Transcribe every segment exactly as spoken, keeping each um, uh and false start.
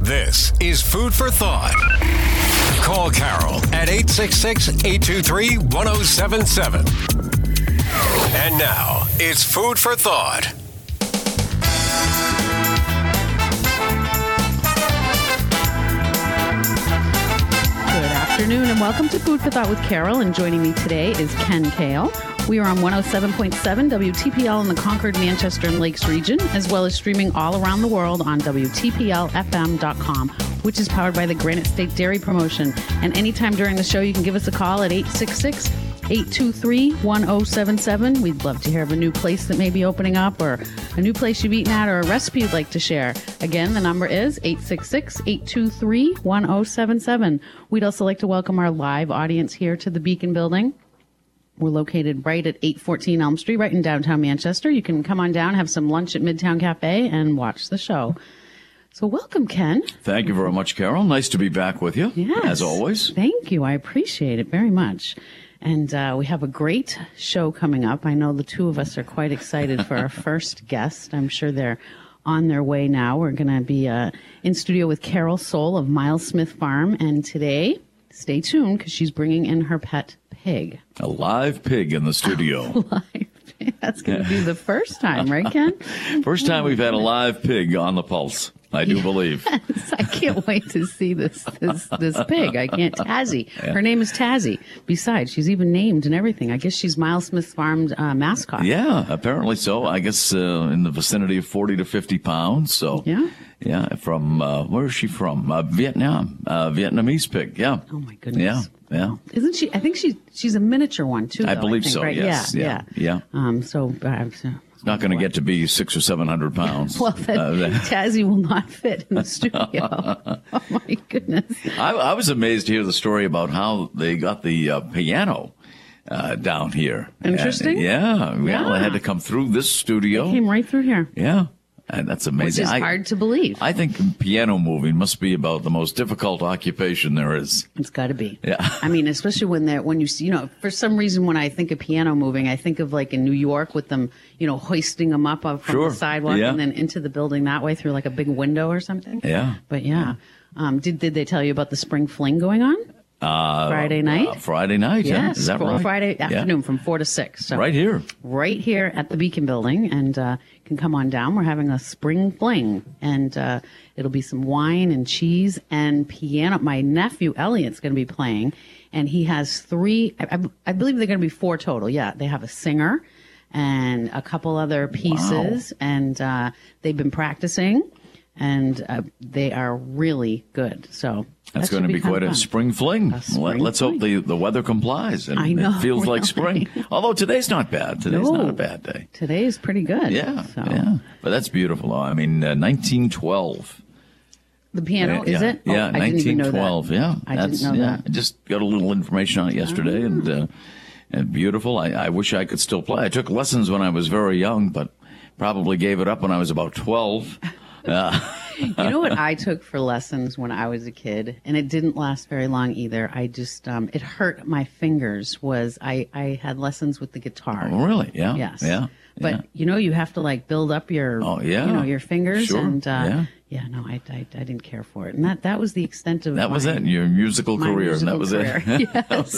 This is Food for Thought. Call Carol at eight six six, eight two three, one oh seven seven. And now, it's Food for Thought. Good afternoon and welcome to Food for Thought with Carol. And joining me today is Ken Kale. We are on one oh seven point seven W T P L in the Concord, Manchester, and Lakes region, as well as streaming all around the world on W T P L F M dot com, which is powered by the Granite State Dairy Promotion. And anytime during the show, you can give us a call at eight six six, eight two three, one oh seven seven. We'd love to hear of a new place that may be opening up, or a new place you've eaten at, or a recipe you'd like to share. Again, the number is eight six six, eight two three, one oh seven seven. We'd also like to welcome our live audience here to the Beacon Building. We're located right at eight fourteen Elm Street, right in downtown Manchester. You can come on down, have some lunch at Midtown Cafe, and watch the show. So welcome, Ken. Thank you very much, Carol. Nice to be back with you, yes, as always. Thank you. I appreciate it very much. And uh, we have a great show coming up. I know the two of us are quite excited for our first guest. I'm sure they're on their way now. We're going to be uh, in studio with Carol Soule of Miles Smith Farm. And today, stay tuned because she's bringing in her pet pig. A live pig in the studio. Live pig. That's going to be the first time, right, Ken? First time we've had a live pig on the pulse, I do believe. Yes, I can't wait to see this this this pig. I can't. Tazzy. Yeah. Her name is Tazzy. Besides, she's even named and everything. I guess she's Miles Smith Farm's uh, mascot. Yeah, apparently so. I guess uh, in the vicinity of forty to fifty pounds. So Yeah. Yeah, from, uh, where is she from? Uh, Vietnam. Uh, Vietnamese pig, yeah. Oh, my goodness. Yeah, yeah. Isn't she? I think she, she's a miniature one, too, though, I believe think, so, right? yes. Yeah, Yeah, yeah. Um, so, uh, so It's not going to get to be six or seven hundred pounds. well, then Uh, Tazzy will not fit in the studio. Oh, my goodness. I, I was amazed to hear the story about how they got the uh, piano uh, down here. Interesting. And, yeah, yeah. Yeah. It had to come through this studio. Came right through here. Yeah, and that's Which amazing. is I, hard to believe. I think piano moving must be about the most difficult occupation there is. It's got to be. Yeah. I mean, especially when they're, when you see, you know, for some reason, when I think of piano moving, I think of like in New York with them, you know, hoisting them up from Sure. the sidewalk Yeah. and then into the building that way through like a big window or something. Yeah. But yeah. Um, did, did they tell you about the spring fling going on? Uh, Friday night? Uh, Friday night, yeah. Yes. Is that Fr- right? Friday Yeah. afternoon from four to six. So Right here. right here at the Beacon Building, and uh, you can come on down. We're having a spring fling, and uh, it'll be some wine and cheese and piano. My nephew Elliot's going to be playing, and he has three. I, I, I believe they're going to be four total. Yeah, they have a singer and a couple other pieces, and uh, they've been practicing, and uh, they are really good. So. That's that going should to be kind quite of a fun. spring fling. A spring Let's fling. hope the, the weather complies and I know, it feels like really. spring. Although today's not bad. Today's No. not a bad day. Today is pretty good. Yeah, So. yeah. But that's beautiful. I mean, uh, nineteen twelve. The piano, yeah, is it? Oh, Yeah, I didn't even know nineteen twelve. that. Yeah, I that's, didn't know yeah. that. I just got a little information on it yesterday, Ah. and uh, and beautiful. I, I wish I could still play. I took lessons when I was very young, but probably gave it up when I was about twelve. Uh, You know what I took for lessons when I was a kid, and it didn't last very long either. I just, um, it hurt my fingers. Was I, I had lessons with the guitar. oh, really? Yeah. Yes. Yeah. But yeah. you know, you have to like build up your, Oh, yeah. you know, your fingers, Sure. and uh, Yeah. yeah, no, I, I, I didn't care for it, and that that was the extent of That was my- it. Your musical my career. musical that was career. it. Yes.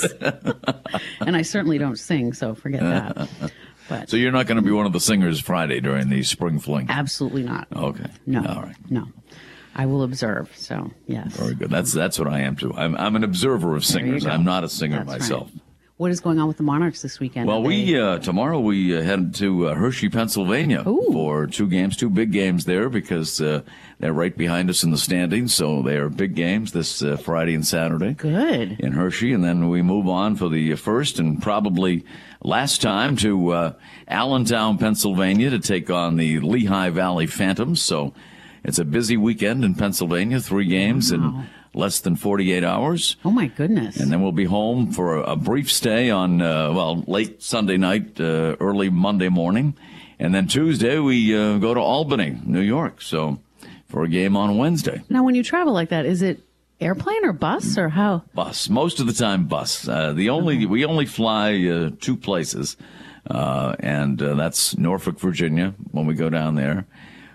And I certainly don't sing, so forget that. But So you're not going to be one of the singers Friday during the spring fling. absolutely not. Okay. No. All right. No. I will observe. So yes. Very good. That's that's what I am too. I'm I'm an observer of There you singers. go. I'm not a singer That's myself. right. What is going on with the Monarchs this weekend? Well, Are we they- uh, tomorrow we uh, head to uh, Hershey, Pennsylvania Ooh. for two games, two big games there because uh, they're right behind us in the standings. So they are big games this uh, Friday and Saturday good. in Hershey, and then we move on for the first and probably last time to uh, Allentown, Pennsylvania, to take on the Lehigh Valley Phantoms. So it's a busy weekend in Pennsylvania, three games Wow. in less than forty-eight hours. Oh my goodness. And then we'll be home for a, a brief stay on, uh, well, late Sunday night, uh, early Monday morning. And then Tuesday, we uh, go to Albany, New York, so for a game on Wednesday. Now, when you travel like that, is it airplane or bus or how? Bus. Most of the time, bus. Uh, the only We only fly uh, two places, uh, and uh, that's Norfolk, Virginia, when we go down there.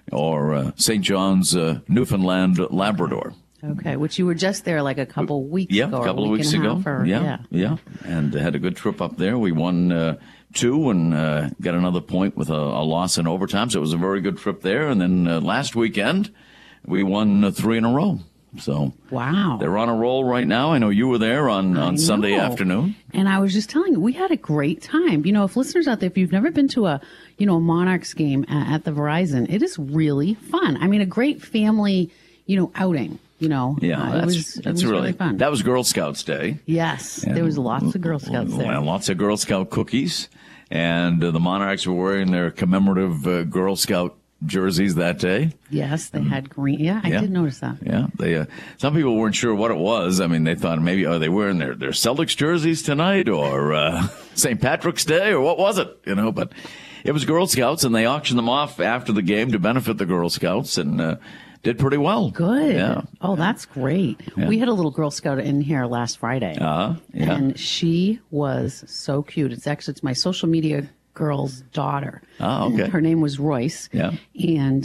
or uh, Saint John's, uh, Newfoundland, Labrador. Okay, which you were just there like a couple weeks yeah, ago. Yeah, a couple of weeks ago. Or, yeah, yeah, yeah, and had a good trip up there. We won uh, two and uh, got another point with a, a loss in overtime, so it was a very good trip there. And then uh, last weekend, we won uh, three in a row. So wow, they're on a roll right now. I know you were there on, on Sunday afternoon. And I was just telling you, we had a great time. You know, if listeners out there, if you've never been to a, you know, a Monarchs game at, at the Verizon, it is really fun. I mean, a great family, you know, outing. You know, yeah, uh, that's, it was, that's it was really, really fun. That was Girl Scouts Day. Yes, and there was lots of Girl Scouts there. Lots of Girl Scout cookies. And uh, the Monarchs were wearing their commemorative uh, Girl Scout jerseys that day. Yes, they had green. Yeah, I yeah. did notice that. Yeah, they. Uh, some people weren't sure what it was. I mean, they thought maybe are they wearing their, their Celtics jerseys tonight or uh, Saint Patrick's Day or what was it? You know, but it was Girl Scouts, and they auctioned them off after the game to benefit the Girl Scouts, and uh, did pretty well. Good. Yeah. Oh, that's great. Yeah. We had a little Girl Scout in here last Friday. Uh, yeah. And she was so cute. It's actually it's my social media girl's daughter. Oh, okay. Her name was Royce. Yeah. And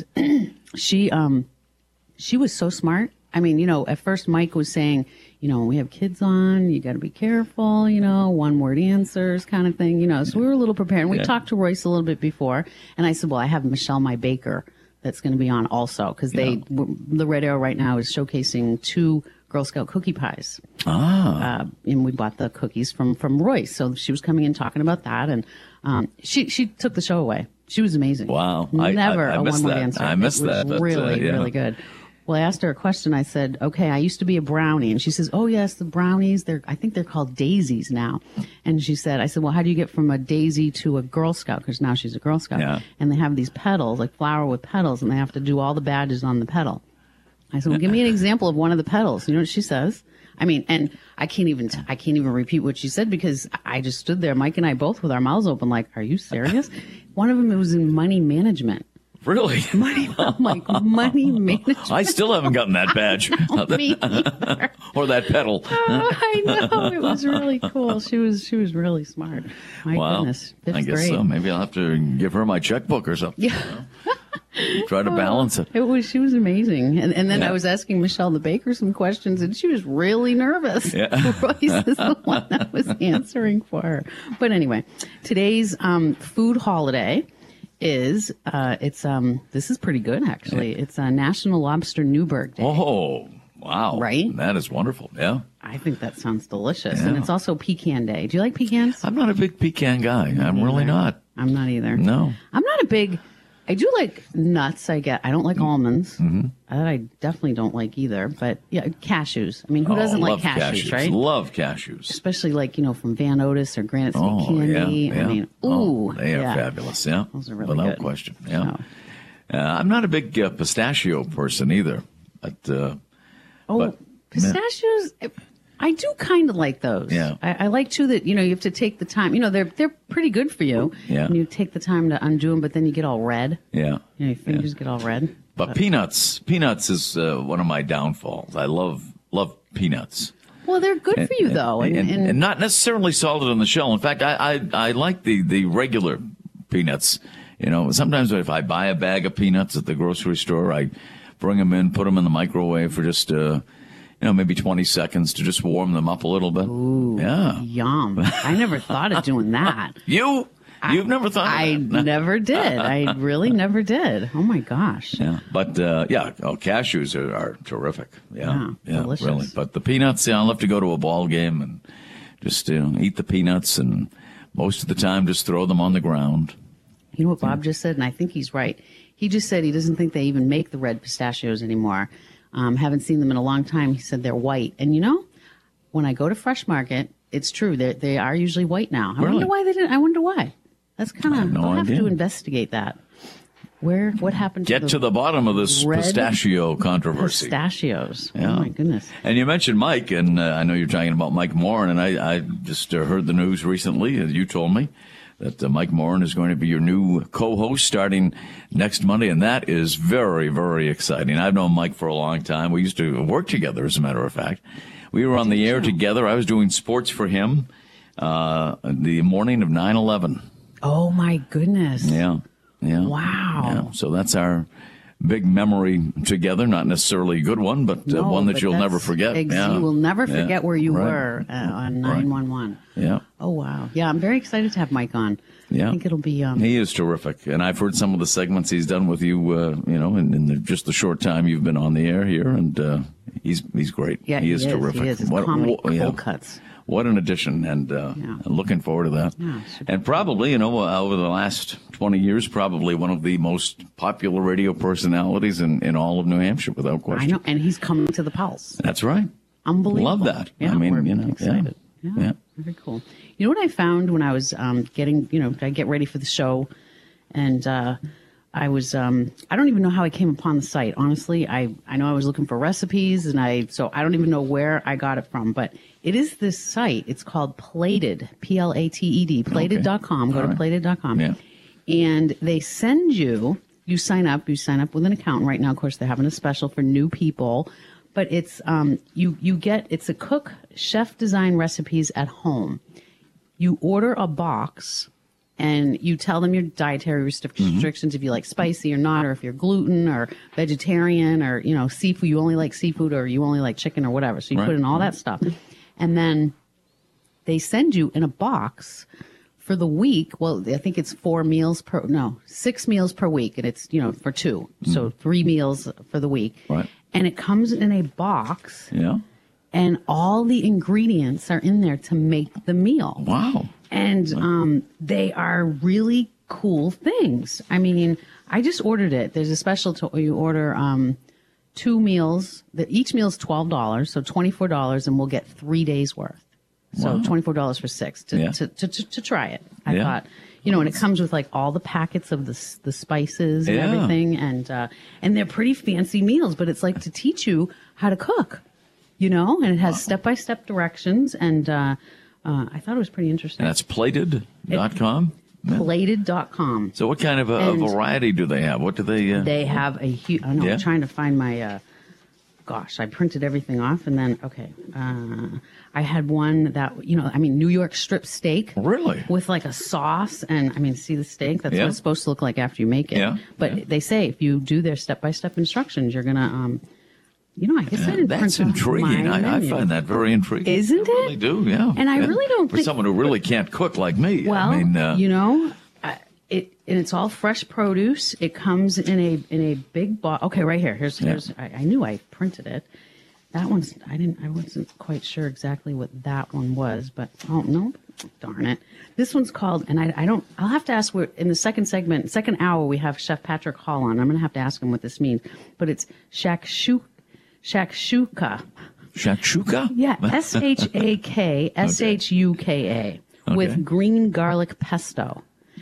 she um she was so smart. I mean, you know, at first Mike was saying, you know, we have kids on, you got to be careful, you know, one word answers kind of thing, you know. So we were a little prepared. And we yeah. talked to Royce a little bit before. And I said, well, I have Michelle, my baker, that's going to be on also because they yeah. the Red Arrow right now is showcasing two Girl Scout cookie pies. Ah. Uh, and we bought the cookies from, from Royce. So she was coming in talking about that. And um, she, she took the show away. She was amazing. Wow. Never I, I, I a one-word that. answer. I missed it was that. But, really, uh, yeah. really good. Well, I asked her a question. I said, okay, I used to be a brownie. And she says, oh, yes, the brownies, they're, I think they're called daisies now. And she said, I said, well, how do you get from a daisy to a Girl Scout? Because now she's a Girl Scout. Yeah. And they have these petals, like flower with petals, and they have to do all the badges on the petal. I said, well, give me an example of one of the petals. You know what she says? I mean, and I can't even, t- I can't even repeat what she said because I just stood there, Mike and I both with our mouths open like, are you serious? One of them, it was in money management. Really? Money, I'm like, money management. I still haven't gotten that badge. Me either. Or that pedal. Oh, I know. It was really cool. She was she was really smart. My wow. goodness. Fifth I guess grade. so. Maybe I'll have to give her my checkbook or something. Yeah. You know? Try to balance it. It was she was amazing. And and then Yeah. I was asking Michelle the baker some questions and she was really nervous. Yeah. Royce is the one that was answering for her. But anyway, today's um, food holiday is uh, it's um this is pretty good actually. It's a National Lobster Newburgh Day. Oh, wow. Right? That is wonderful. Yeah. I think that sounds delicious. Yeah. And it's also pecan day. Do you like pecans? I'm not a big pecan guy. I'm really not. I'm not either. No. I'm not a big. I do like nuts. I get. I don't like almonds. Mm-hmm. That I definitely don't like either. But yeah, cashews. I mean, who Oh, doesn't like love cashews, right? Love cashews. Especially like you know from Van Otis or Granite State Oh, Candy. yeah, yeah. I mean, ooh, Oh, they are yeah. fabulous. Yeah. Those are really Without good. question. Yeah. So- Uh, I'm not a big uh, pistachio person either. But, uh, Oh, But- pistachios. I do kind of like those. Yeah. I, I like too that you know you have to take the time. You know they're they're pretty good for you. Yeah. And you take the time to undo them, but then you get all red. yeah. You know, your fingers get all red. But peanuts, peanuts is uh, one of my downfalls. I love love peanuts. Well, they're good for you though, and, and, and, and not necessarily salted on the shell. In fact, I, I I like the the regular peanuts. You know, sometimes if I buy a bag of peanuts at the grocery store, I bring them in, put them in the microwave for just uh, you know maybe twenty seconds to just warm them up a little bit. Ooh, yeah, yum! I never thought of doing that. you. You've never thought of I that? never did. I really never did. Oh my gosh. Yeah, but uh, yeah, oh, cashews are, are terrific. Yeah, Yeah, yeah, delicious. really. But the peanuts, yeah, I'll have to go to a ball game and just you know, eat the peanuts, and most of the time just throw them on the ground. You know what Bob just said, and I think he's right. He just said he doesn't think they even make the red pistachios anymore. Um, haven't seen them in a long time. He said they're white. And you know, when I go to Fresh Market, it's true. They they are usually white now. I Really? wonder why they didn't. I wonder why. That's kind I of. have no I'll have idea. to investigate that. Where? What happened to Get the to the bottom of this red pistachio controversy. pistachios? Yeah. Oh my goodness. And you mentioned Mike, and uh, I know you're talking about Mike Morin, and I, I just uh, heard the news recently, as you told me, that uh, Mike Morin is going to be your new co-host starting next Monday, and that is very, very exciting. I've known Mike for a long time. We used to work together, as a matter of fact. We were on the air together. I was doing sports for him uh, the morning of nine eleven. Oh my goodness. Yeah, yeah. Wow. Yeah. So that's our big memory together. Not necessarily a good one, but uh, No, one that but you'll that's never forget. ex- Yeah. You will never forget Yeah. where you Right. were uh, on nine one one. Yeah. Oh, wow. Yeah, I'm very excited to have Mike on. Yeah. I think it'll be... Um, He is terrific, and I've heard some of the segments he's done with you. Uh, you know, in, in the, just the short time you've been on the air here, and uh, he's he's great. yeah, he is terrific. He is. His What- comedy what- yeah. cold cuts. What an addition, and uh, Yeah. looking forward to that. Yeah, super. And probably, you know, uh, over the last twenty years, probably one of the most popular radio personalities in, in all of New Hampshire, without question. I know, and he's coming to the Pulse. That's right. Unbelievable. Love that. Yeah, I mean, we're you know, excited. yeah. Yeah. Yeah. Very cool. You know what I found when I was um, getting, you know, I get ready for the show, and uh, I was, um, I don't even know how I came upon the site. Honestly, I, I know I was looking for recipes, and I, so I don't even know where I got it from, but it is this site. It's called Plated, P L A T E D, plated dot com. Go All to right. plated dot com. Yeah. And they send you, you sign up, you sign up with an account. Right now, of course, they're having a special for new people, but it's, um, you, you get, it's a cook chef design recipes at home. You order a box and you tell them your dietary restric- Mm-hmm. restrictions, if you like spicy or not, or if you're gluten or vegetarian or, you know, seafood, you only like seafood or you only like chicken or whatever. So you Right. put in all that stuff. And then they send you in a box for the week. Well, I think it's four meals per, no, six meals per week. And it's, you know, for two. So three meals for the week. Right. And it comes in a box Yeah. and all the ingredients are in there to make the meal. Wow. And um, they are really cool things. I mean, I just ordered it. There's a special to you order um, two meals. The, each meal is twelve dollars, so twenty-four dollars, and we'll get three days worth. So Wow. twenty-four dollars for six to, Yeah. to, to, to, to try it. I Yeah. thought, you know, and it comes with like all the packets of the s- the spices and Yeah. everything, and uh, and they're pretty fancy meals. But it's like to teach you how to cook, you know, and it has step by step directions, and uh, uh, I thought it was pretty interesting. And that's plated dot com. Yeah. Plated dot com. So what kind of a, a And- variety do they have? What do they... Uh, They have a huge. I know. Yeah. I'm trying to find my. Uh, gosh, I printed everything off, and then okay, uh, I had one that you know. I mean, New York strip steak. Really? With like a sauce, and I mean, see the steak. That's Yeah. what it's supposed to look like after you make it. Yeah. But Yeah. they say if you do their step by step instructions, you're gonna. Um, you know, I guess I didn't That's print off intriguing. my I, I menu. find that very intriguing. Isn't I really it? do, yeah. And I Yeah. really don't For think- someone who really can't cook like me. Well, I mean, uh, you know, I, it and it's all fresh produce. It comes in a in a big box. Okay, right here. Here's Yeah. here's. I, I knew I printed it. That one's. I didn't. I wasn't quite sure exactly what that one was, but oh no, darn it. This one's called, and I, I don't. I'll have to ask. Where in the second segment, second hour, we have Chef Patrick Hall on. I'm going to have to ask him what this means. But it's shakshuka. Shakshuka. shakshuka? Yeah, S H A K S H U K A Okay. with green garlic pesto.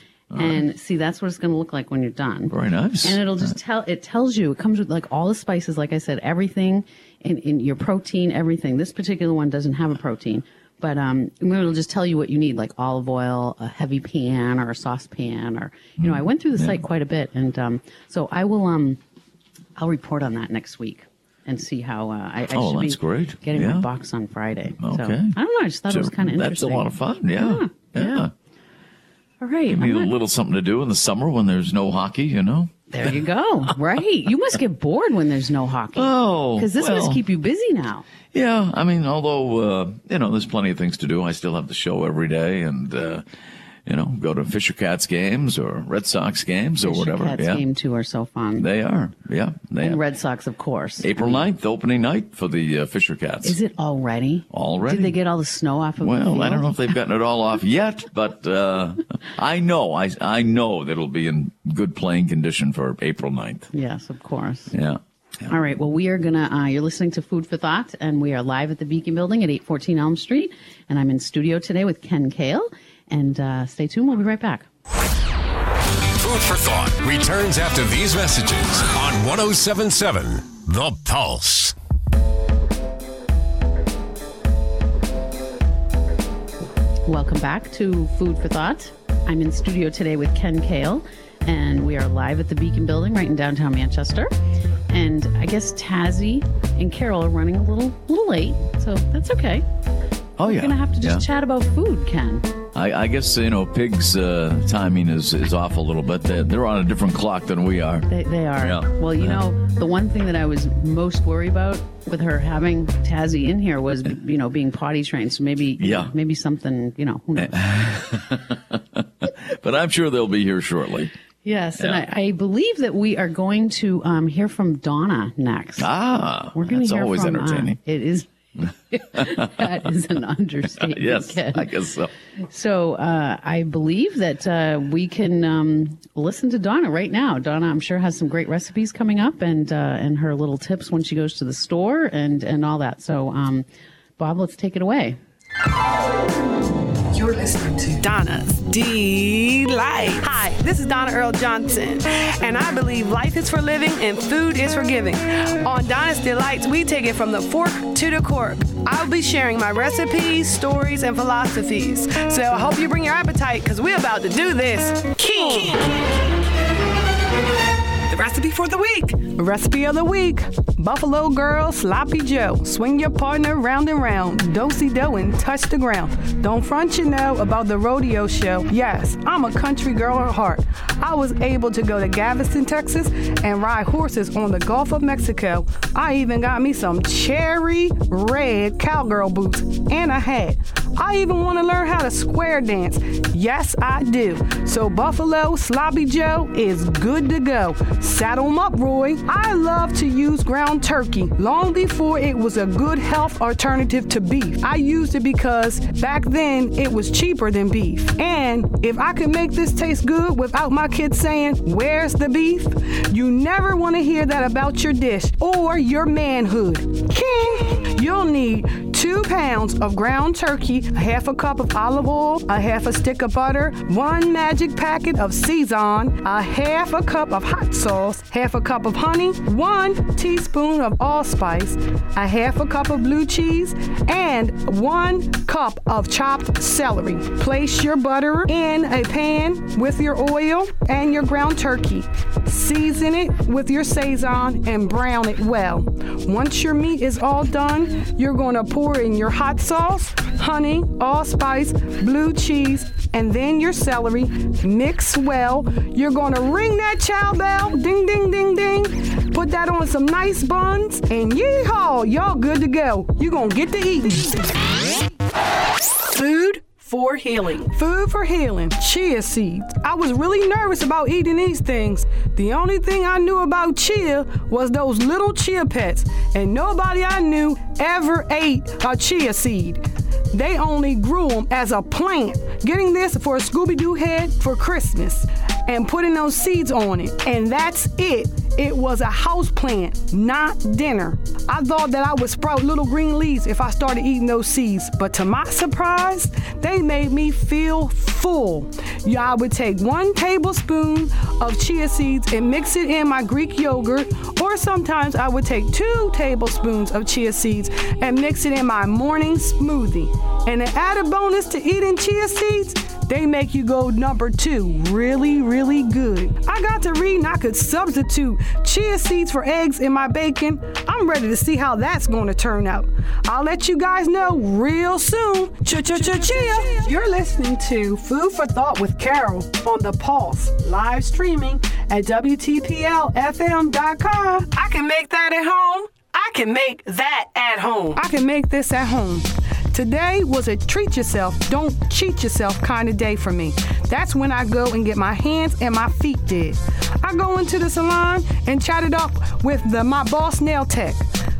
And see, that's what it's going to look like when you're done. Very nice. And it'll just tell, it tells you, it comes with like all the spices, like I said, everything in, in your protein, everything. This particular one doesn't have a protein, but um, it'll just tell you what you need, like olive oil, a heavy pan or a saucepan, or, you know, I went through the site quite a bit. And um, so I will, um, I'll report on that next week and see how, uh, I, I Oh, should that's be great. getting Yeah. my box on Friday. Okay. So, I don't know, I just thought it was So kind of That's interesting. a lot of fun, yeah. Yeah, yeah. All right. Give me I'm a not- little something to do in the summer when there's no hockey, you know? There you go. Right. You must get bored when there's no hockey. Oh, Because this well. must keep you busy now. Yeah, I mean, although, uh, you know, there's plenty of things to do, I still have the show every day and, uh, you know, go to Fisher Cats games or Red Sox games or Fisher whatever. Cats yeah. game too are so fun. They are, yeah. They and are. Red Sox, of course. April ninth, opening night for the uh, Fisher Cats. Is it already? Already. Did they get all the snow off of the Well, field? I don't know if they've gotten it all off yet, but uh, I know, I, I know that it'll be in good playing condition for April ninth. Yes, of course. Yeah. Yeah. All right. Well, we are going to, uh, you're listening to Food for Thought, and we are live at the Beacon Building at eight fourteen Elm Street. And I'm in studio today with Ken Kale. And uh, stay tuned. We'll be right back. Food for Thought returns after these messages on one oh seven point seven The Pulse. Welcome back to Food for Thought. I'm in studio today with Ken Kale, and we are live at the Beacon Building right in downtown Manchester. And I guess Tazzy and Carol are running a little little late, so that's okay. Oh, yeah. We're going to have to just yeah. chat about food, Ken. I, I guess, you know, pigs' uh, timing is, is off a little bit. They're, they're on a different clock than we are. They, they are. Yeah. Well, you Yeah. know, the one thing that I was most worried about with her having Tazzy in here was, you know, being potty trained. So maybe, Yeah. maybe something, you know, who knows? But I'm sure they'll be here shortly. Yes, Yeah. and I, I believe that we are going to um, hear from Donna next. Ah, We're going that's to hear always from, entertaining. Uh, it is. That is an understatement. Yes, Ken. I guess so. So uh, I believe that uh, we can um, listen to Donna right now. Donna, I'm sure, has some great recipes coming up, and uh, and her little tips when she goes to the store and and all that. So, um, Bob, let's take it away. You're listening to Donna's Delight. Hi, this is Donna Earl Johnson, and I believe life is for living and food is for giving. On Donna's Delights, we take it from the fork to the cork. I'll be sharing my recipes, stories, and philosophies. So I hope you bring your appetite, because we're about to do this. King. The recipe for the week. Recipe of the week. Buffalo Girl Sloppy Joe. Swing your partner round and round. Do-si-do and touch the ground. Don't front you know about the rodeo show. Yes, I'm a country girl at heart. I was able to go to Galveston, Texas and ride horses on the Gulf of Mexico. I even got me some cherry red cowgirl boots and a hat. I even want to learn how to square dance. Yes, I do. So Buffalo Sloppy Joe is good to go. Saddle 'em up, Roy. I love to use ground turkey long before it was a good health alternative to beef. I used it because back then it was cheaper than beef. And if I could make this taste good without my kids saying, "Where's the beef?" You never want to hear that about your dish or your manhood. King, you'll need two pounds of ground turkey, a half a cup of olive oil, a half a stick of butter, one magic packet of Sazon, a half a cup of hot sauce, half a cup of honey, one teaspoon of allspice, a half a cup of blue cheese, and one cup of chopped celery. Place your butter in a pan with your oil and your ground turkey. Season it with your Sazon and brown it well. Once your meat is all done, you're going to pour in your hot sauce, honey, allspice, blue cheese, and then your celery. Mix well. You're going to ring that chow bell. Ding, ding, ding, ding. Put that on some nice buns, and yeehaw, y'all good to go. You're going to get to eating. Food for healing. Food for healing. Chia seeds. I was really nervous about eating these things. The only thing I knew about chia was those little chia pets, and nobody I knew ever ate a chia seed. They only grew them as a plant. Getting this for a Scooby-Doo head for Christmas and putting those seeds on it, and that's it. It was a house plant, not dinner. I thought that I would sprout little green leaves if I started eating those seeds, but to my surprise, they made me feel full. Yeah, I would take one tablespoon of chia seeds and mix it in my Greek yogurt, or sometimes I would take two tablespoons of chia seeds and mix it in my morning smoothie. And an added bonus to eating chia seeds, they make you go number two really, really good. I got to read and I could substitute chia seeds for eggs in my bacon. I'm ready to see how that's going to turn out. I'll let you guys know real soon. Ch-ch-ch-chia. You're listening to Food for Thought with Carol on The Pulse, live streaming at W T P L F M dot com. I can make that at home. I can make that at home. I can make this at home. Today was a treat yourself, don't cheat yourself kind of day for me. That's when I go and get my hands and my feet did. I go into the salon and chat it up with the, my boss nail tech.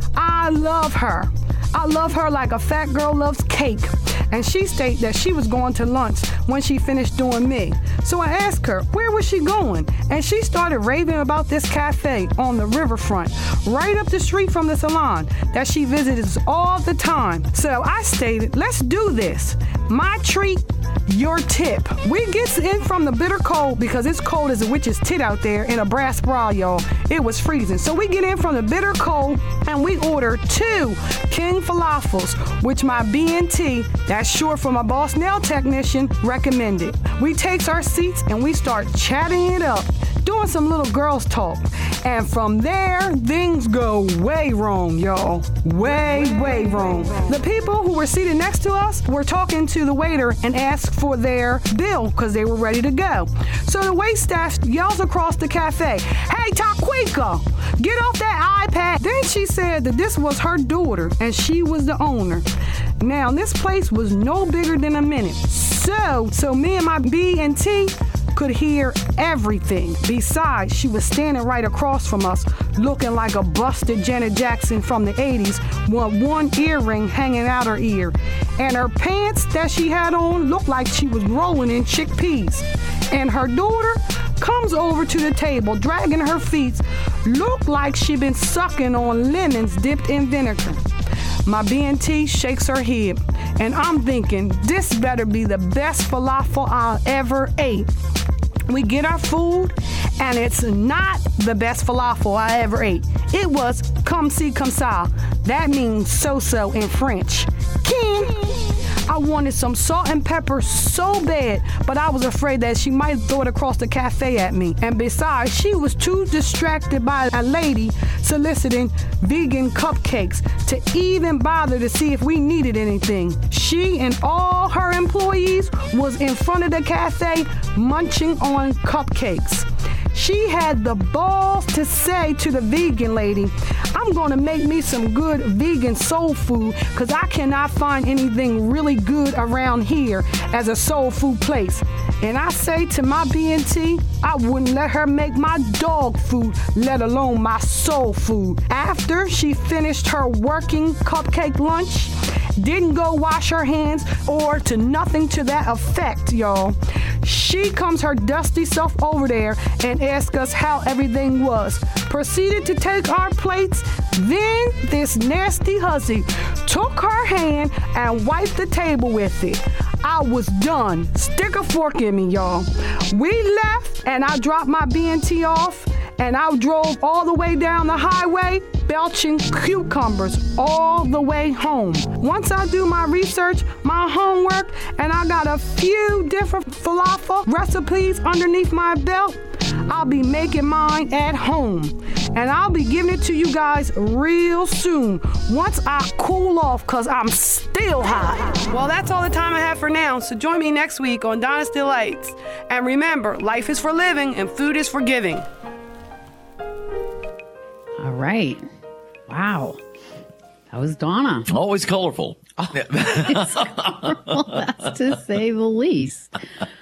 I love her. I love her like a fat girl loves cake. And she stated that she was going to lunch when she finished doing me. So I asked her, where was she going? And she started raving about this cafe on the riverfront, right up the street from the salon that she visits all the time. So I stated, let's do this. My treat, your tip. We get in from the bitter cold because it's cold as a witch's tit out there in a brass bra, y'all. It was freezing. So we get in from the bitter cold and we order two King Falafels, which my B N T, that's short for my boss nail technician, recommended. We takes our seats and we start chatting it up. doing some little girls talk. And from there, things go way wrong, y'all. Way, way wrong. The people who were seated next to us were talking to the waiter and asked for their bill because they were ready to go. So the wait staff yells across the cafe, "Hey, Taquika, get off that iPad." Then she said that this was her daughter and she was the owner. Now, this place was no bigger than a minute. So, so me and my B and T could hear everything. Besides, she was standing right across from us, looking like a busted Janet Jackson from the eighties with one earring hanging out her ear. And her pants that she had on looked like she was rolling in chickpeas. And her daughter comes over to the table, dragging her feet, looked like she'd been sucking on lemons dipped in vinegar. My B and T shakes her head, and I'm thinking, this better be the best falafel I ever ate. We get our food, and it's not the best falafel I ever ate. It was comme ci, comme ça. That means so-so in French. King. I wanted some salt and pepper so bad, but I was afraid that she might throw it across the cafe at me. And besides, she was too distracted by a lady soliciting vegan cupcakes to even bother to see if we needed anything. She and all her employees was in front of the cafe munching on cupcakes. She had the balls to say to the vegan lady, "I'm going to make me some good vegan soul food because I cannot find anything really good around here as a soul food place." And I say to my B and T, I wouldn't let her make my dog food, let alone my soul food. After she finished her working cupcake lunch, didn't go wash her hands or to nothing to that effect, y'all. She comes her dusty self over there and asks us how everything was. Proceeded to take our plates. Then this nasty hussy took her hand and wiped the table with it. I was done. Stick a fork in me, y'all. We left and I dropped my B and T off and I drove all the way down the highway belching cucumbers all the way home. Once I do my research, my homework, and I got a few different falafel recipes underneath my belt, I'll be making mine at home. And I'll be giving it to you guys real soon, once I cool off, because I'm still hot. Well, that's all the time I have for now, so join me next week on Donna's Delights. And remember, life is for living and food is for giving. All right. Wow. That was Donna. Always colorful. Always colorful, that's to say the least.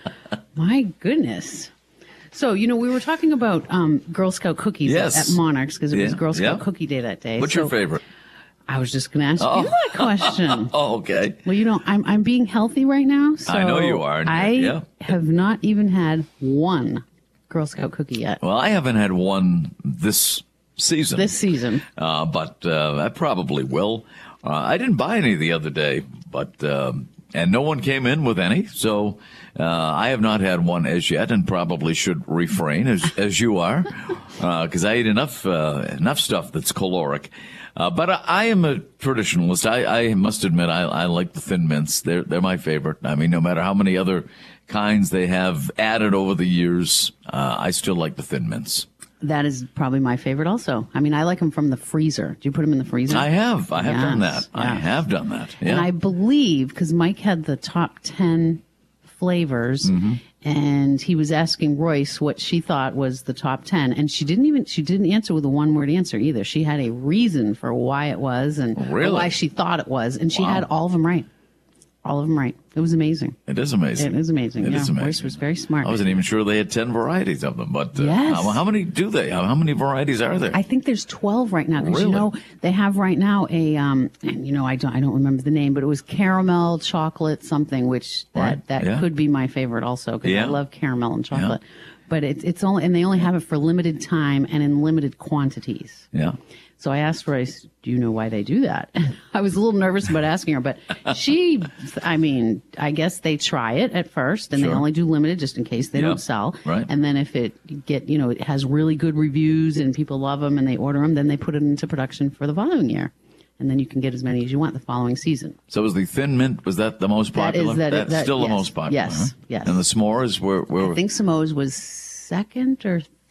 My goodness. So, you know, we were talking about um, Girl Scout cookies yes. at, at Monarchs because it yeah. was Girl Scout yeah. Cookie Day that day. What's so your favorite? I was just going to ask oh. you that question. Oh, okay. Well, you know, I'm I'm being healthy right now. So I know you are. I yeah. have not even had one Girl Scout cookie yet. Well, I haven't had one this season. This season. Uh, but uh, I probably will. Uh, I didn't buy any the other day, but um, and no one came in with any, so uh, I have not had one as yet, and probably should refrain as as you are, because uh, I eat enough uh, enough stuff that's caloric. Uh, but I, I am a traditionalist. I, I must admit, I, I like the Thin Mints. They're they're my favorite. I mean, no matter how many other kinds they have added over the years, uh, I still like the Thin Mints. That is probably my favorite also. I mean, I like them from the freezer. Do you put them in the freezer? I have. I have yes, done that. yes. I have done that. Yeah. And I believe, because Mike had the top ten flavors, mm-hmm. and he was asking Royce what she thought was the top ten. And she didn't even, she didn't answer with a one-word answer either. She had a reason for why it was and really? why she thought it was. And she wow. had all of them right. All of them right. It was amazing. It is amazing. It is amazing. It yeah. is amazing. Royce was very smart. I wasn't even sure they had ten varieties of them, but uh, yes. how, how many do they? How, how many varieties are there? I think there's twelve right now. Because really? you know they have right now a um, and you know I don't I don't remember the name, but it was caramel chocolate something, which that right. that yeah. could be my favorite also because yeah. I love caramel and chocolate. Yeah. But it's it's only and they only have it for limited time and in limited quantities. Yeah. So I asked Royce, do you know why they do that? I was a little nervous about asking her, but she, I mean, I guess they try it at first and sure. they only do limited just in case they yeah. don't sell. Right. And then if it get, you know, it has really good reviews and people love them and they order them, then they put it into production for the following year. And then you can get as many as you want the following season. So was the Thin Mint, was that the most popular? That is, that, That's that, still yes, the most popular. Yes, huh? yes. And the s'mores were, were... I think Samoa's was second or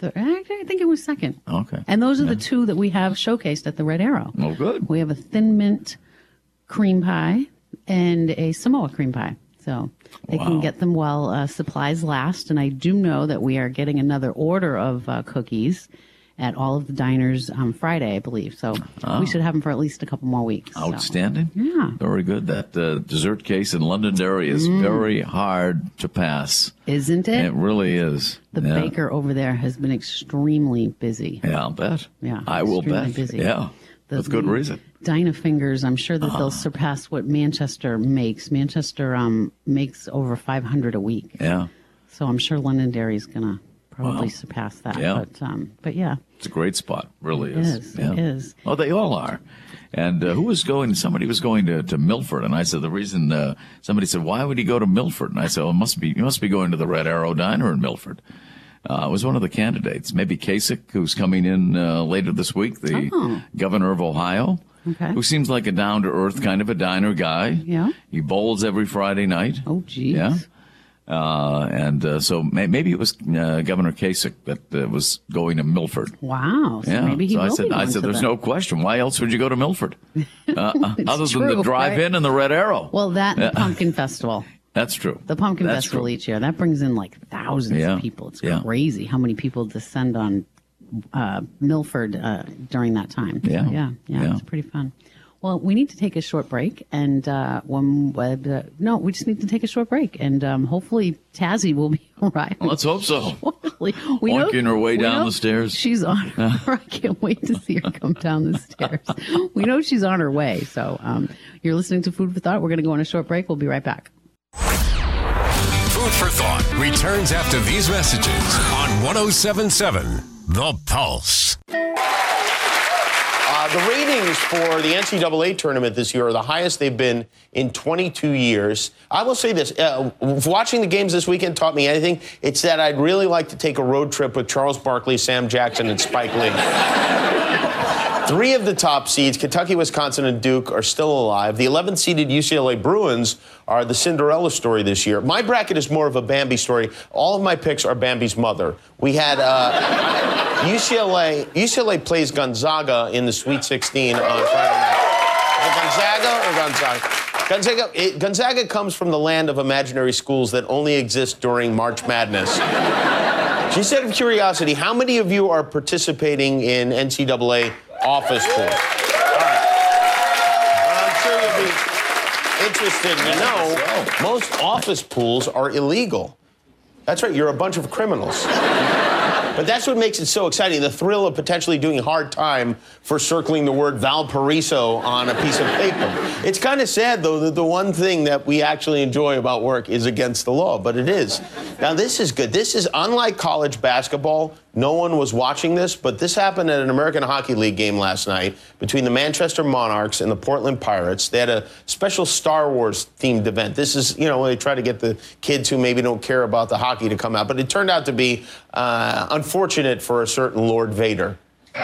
Th- I think it was second. Okay. And those are Yeah. the two that we have showcased at the Red Arrow. Oh, good. We have a Thin Mint cream pie and a Samoa cream pie. So they Wow. can get them while uh, supplies last. And I do know that we are getting another order of uh, cookies at all of the diners on Friday, I believe. So we should have them for at least a couple more weeks. So. Outstanding. Yeah. Very good. That uh, dessert case in Londonderry is Mm. very hard to pass. Isn't it? It really is. The yeah. baker over there has been extremely busy. Yeah, I'll bet. Yeah, I will extremely bet. busy. Yeah. The- With good the reason. Dinah Fingers, I'm sure that they'll surpass what Manchester makes. Manchester um, makes over five hundred a week. Yeah. So I'm sure Londonderry's going to probably Wow. surpass that. Yeah. But, um, but yeah, It's a great spot. Really It is. is. It is. Oh, they all are. And uh, who was going? Somebody was going to, to Milford, and I said the reason. Uh, somebody said, "Why would he go to Milford?" And I said, "Well, it must be. You must be going to the Red Arrow Diner in Milford." Uh, it was one of the candidates, maybe Kasich, who's coming in uh, later this week, the Oh. governor of Ohio, Okay. who seems like a down to earth kind of a diner guy. Yeah. He bowls every Friday night. Oh, geez. Yeah. Uh, and uh, so may- maybe it was uh, Governor Kasich that uh, was going to Milford. Wow. So Yeah. maybe he so I will said, be I going said, to there's that. no question. Why else would you go to Milford? Uh, other than true, the drive-in right? and the Red Arrow. Well, that and the Pumpkin Festival. That's true. The Pumpkin That's Festival true. each year. That brings in like thousands Yeah. of people. It's Yeah. crazy how many people descend on uh, Milford uh, during that time. So, Yeah. yeah. Yeah. Yeah. It's pretty fun. Well, we need to take a short break. And uh, when, uh, no, we just need to take a short break. And um, hopefully Tazzy will be arriving. Let's hope so. Hopefully. We know, Oinking her way we down know the stairs. She's on her. I can't wait to see her come down the stairs. We know she's on her way. So um, you're listening to Food for Thought. We're going to go on a short break. We'll be right back. Food for Thought returns after these messages on ten seventeen The Pulse. Uh, the ratings for the N C double A tournament this year are the highest they've been in twenty-two years. I will say this, uh, if watching the games this weekend taught me anything, it's that I'd really like to take a road trip with Charles Barkley, Sam Jackson, and Spike Lee. Three of the top seeds, Kentucky, Wisconsin, and Duke, are still alive. The eleventh seeded U C L A Bruins are the Cinderella story this year. My bracket is more of a Bambi story. All of my picks are Bambi's mother. We had uh, U C L A. U C L A plays Gonzaga in the Sweet sixteen on Friday night. Is it Gonzaga or Gonzaga? Gonzaga, it, Gonzaga comes from the land of imaginary schools that only exist during March Madness. Just out of curiosity, how many of you are participating in N C double A office pool? All right. Well, I'm sure you'll be interested to know most office pools are illegal. That's right, you're a bunch of criminals. But that's what makes it so exciting, the thrill of potentially doing hard time for circling the word Valparaiso on a piece of paper. It's kind of sad, though, that the one thing that we actually enjoy about work is against the law, but it is. Now, this is good. This is unlike college basketball. No one was watching this, but this happened at an American Hockey League game last night between the Manchester Monarchs and the Portland Pirates. They had a special Star Wars themed event. This is, you know, when they try to get the kids who maybe don't care about the hockey to come out, but it turned out to be uh, unfortunate for a certain Lord Vader.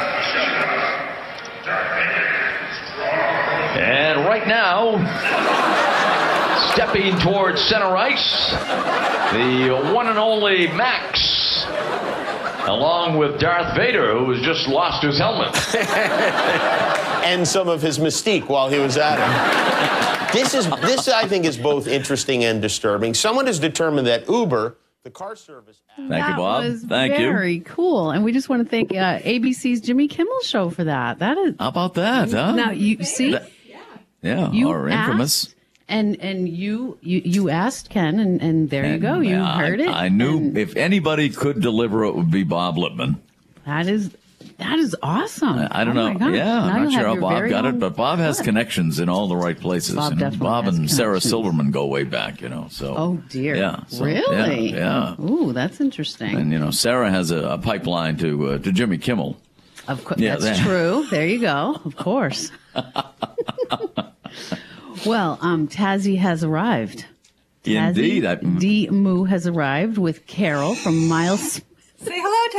And right now, stepping towards center ice, the one and only Max, along with Darth Vader, who has just lost his helmet. And some of his mystique while he was at it. This is this I think is both interesting and disturbing. Someone has determined that Uber, the car service app, Thank that you, Bob. was Thank you. very cool. And we just want to thank uh, A B C's Jimmy Kimmel Show for that. That is How about that, huh? now you see That- yeah, you or infamous. asked, and and you you you asked Ken, and and there you go. And, You uh, heard it. I, I knew and if anybody could deliver, it would be Bob Lippman. that is that is awesome. I, I don't Oh know. my gosh. Yeah, Now I'm you'll not sure have how your Bob very got own- it, but Bob has Good. connections in all the right places. Bob you know, definitely Bob has and Sarah connections. Silverman go way back, you know. So. Oh dear. Yeah. so, really? Yeah. yeah. Ooh, that's interesting. And you know, Sarah has a, a pipeline to uh, to Jimmy Kimmel. Of course, Yeah, that's that- true. There you go. Of course. Well, um, Tazzy has arrived. Tazzy Indeed, I- D. Moo has arrived with Carol from Miles. Say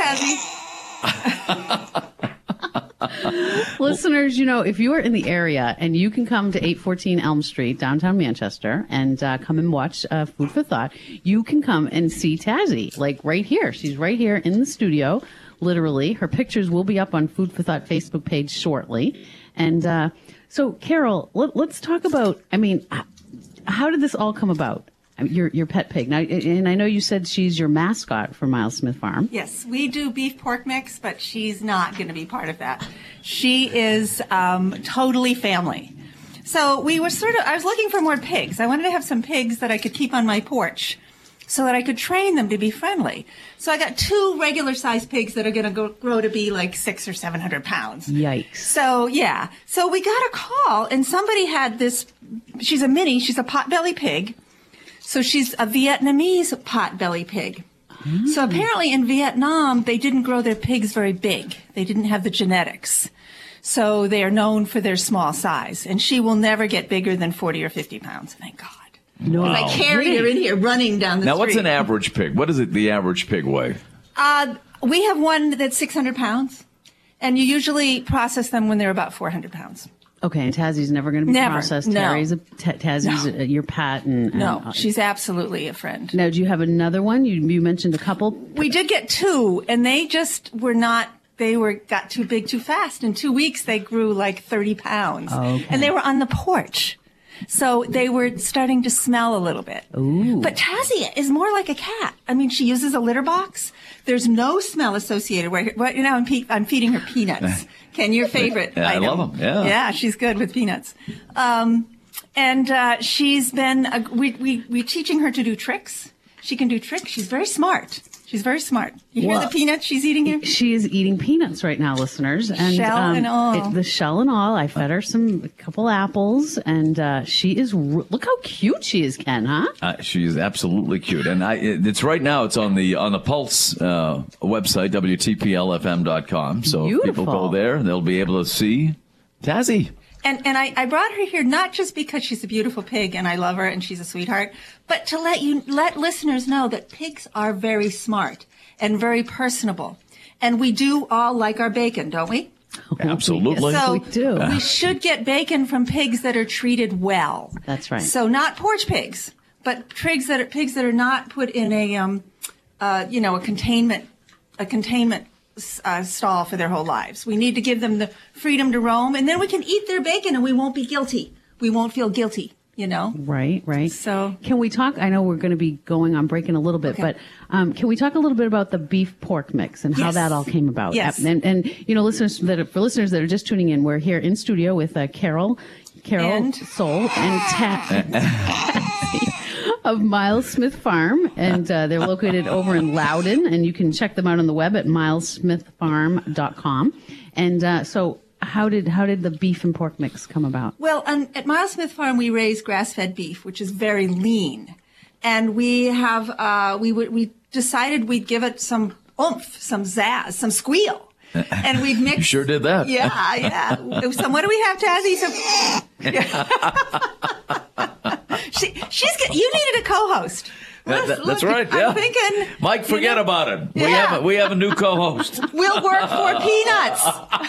hello, Tazzy. Listeners, you know, if you are in the area and you can come to eight fourteen Elm Street, downtown Manchester, and uh, come and watch uh, Food for Thought, you can come and see Tazzy, like right here. She's right here in the studio literally. Her pictures will be up on Food for Thought Facebook page shortly. And uh, so, Carol, let, let's talk about, I mean, how did this all come about? Your your pet pig. Now, and I know you said she's your mascot for Miles Smith Farm. Yes, we do beef pork mix, but she's not going to be part of that. She is um, totally family. So we were sort of, I was looking for more pigs. I wanted to have some pigs that I could keep on my porch so that I could train them to be friendly. So I got two regular sized pigs that are going to go, grow to be like six or seven hundred pounds. Yikes. So yeah, so we got a call and somebody had this, she's a mini, she's a potbelly pig. So she's a Vietnamese potbelly pig. Mm. So apparently in Vietnam, they didn't grow their pigs very big. They didn't have the genetics. So they are known for their small size. And she will never get bigger than forty or fifty pounds, thank God. No. I carried her in here running down the now, street. Now, what's an average pig? What does it, the average pig weigh? Uh, we have one that's six hundred pounds. And you usually process them when they're about four hundred pounds. Okay, and Tazzie's never going to be Never, processed. no. Terry's a, T- Tazzie's No. a, your pet. And, and No, uh, she's absolutely a friend. Now, do you have another one? You you mentioned a couple. We did get two, and they just were not, they were got too big too fast. In two weeks, they grew like thirty pounds. Okay. And they were on the porch. So they were starting to smell a little bit. Ooh. But Tazzy is more like a cat. I mean, she uses a litter box. There's no smell associated. Right, right now, I'm, pe- I'm feeding her peanuts. Ken, your favorite Yeah, I item. love them, yeah. Yeah, she's good with peanuts. Um, and uh, she's been, uh, we, we, we're teaching her to do tricks. She can do tricks. She's very smart. She's very smart. You hear Well, the peanuts she's eating here? She is eating peanuts right now, listeners. And, Shell um, and all. It, the shell and all. I fed her some a couple apples, and uh, she is. R- look how cute she is, Ken. Huh? Uh, she is absolutely cute, and I, it, it's right now. It's on the on the Pulse uh, website, W T P L F M dot com. So if people Beautiful. go there, they'll be able to see Tazzy. And and I, I brought her here not just because she's a beautiful pig and I love her and she's a sweetheart, but to let you let listeners know that pigs are very smart and very personable. And we do all like our bacon, don't we? Absolutely. So we do. we should get bacon from pigs that are treated well. That's right. So not porch pigs, but pigs that are pigs that are not put in a um, uh, you know, a containment, a containment uh, stall for their whole lives. We need to give them the freedom to roam, and then we can eat their bacon, and we won't be guilty. We won't feel guilty. You know. Right, right. So- can we talk? I know we're going to be going on break in a little bit, Okay. but um, can we talk a little bit about the beef pork mix and how Yes. that all came about? Yes. And, and you know, listeners that are, for listeners that are just tuning in, we're here in studio with uh, Carol, Carol And? Soul and Tat. Of Miles Smith Farm, and uh, they're located over in Loudon, and you can check them out on the web at miles smith farm dot com. And uh, so, how did how did the beef and pork mix come about? Well, um, at Miles Smith Farm, we raise grass-fed beef, which is very lean, and we have uh, we would we decided we'd give it some oomph, some zazz, some squeal. And we've mixed. You sure did that. Yeah, yeah. So what do we have, Tazzy? So, she, she's get, you needed a co-host. That- that- Look, that's right. I'm Yeah. thinking, Mike, forget you know, about it. We Yeah. have a, we have a new co-host. We'll work for peanuts.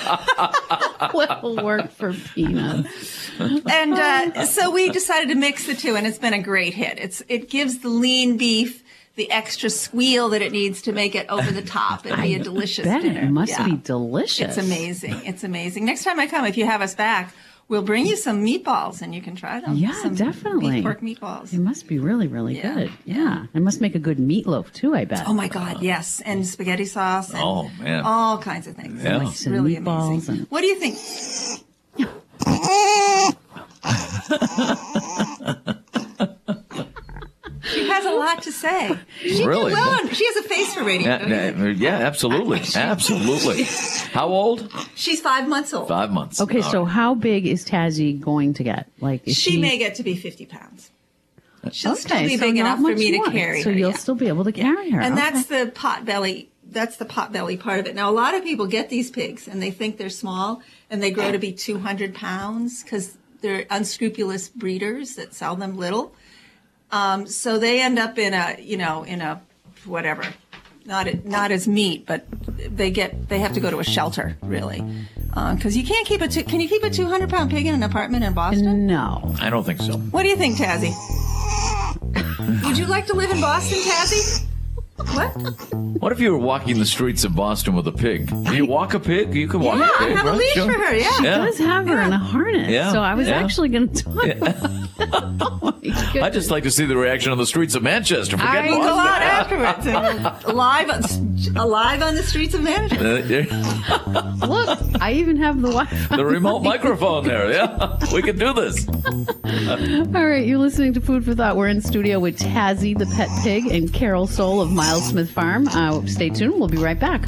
Will work for peanuts. And uh, so we decided to mix the two, and it's been a great hit. It's it gives the lean beef the extra squeal that it needs to make it over the top and be a delicious Bet dinner. it must Yeah. be delicious. It's amazing. It's amazing. Next time I come, if you have us back, we'll bring you some meatballs and you can try them. Yeah, some definitely. Beef pork meatballs. It must be really, really Yeah. good. Yeah. It must make a good meatloaf too, I bet. Oh my God, yes, and spaghetti sauce and Oh, man. all kinds of things. Yeah. It's And really meatballs amazing. and- What do you think? She has a lot to say. She Really? did well. She has a face for radio. Yeah, don't you? yeah, absolutely, absolutely. How old? She's five months old. Five months. Okay, All so right. how big is Tazzy going to get? Like, is She may get to be fifty pounds. She'll still Okay, be so big not enough for much me more. to carry So her. you'll yeah. still be able to carry her. And Okay. that's the pot belly. That's the pot belly part of it. Now, a lot of people get these pigs and they think they're small and they grow to be two hundred pounds because they're unscrupulous breeders that sell them little. Um, so they end up in a, you know, in a whatever, not not as meat, but they get they have to go to a shelter really, because you can't keep a two, can you keep a two hundred pound pig in an apartment in Boston? No. I don't think so. What do you think, Tazzy? Would you like to live in Boston, Tazzy? What? What if you were walking the streets of Boston with a pig? Do you walk a pig? You can walk Yeah, a pig, I have right? a leash Sure. for her, yeah. She Yeah. does have her in a harness. Yeah. So I was Yeah. actually going to talk about Oh, my goodness. I'd just like to see the reaction on the streets of Manchester. Forget I go Boston. out afterwards and live, on, alive on the streets of Manchester. Uh, Look, I even have the Wi-Fi. the remote microphone there. Yeah, we can do this. All right, you're listening to Food for Thought. We're in studio with Tazzy the pet pig and Carol Soul of Miles Smith Farm. Uh, stay tuned. We'll be right back.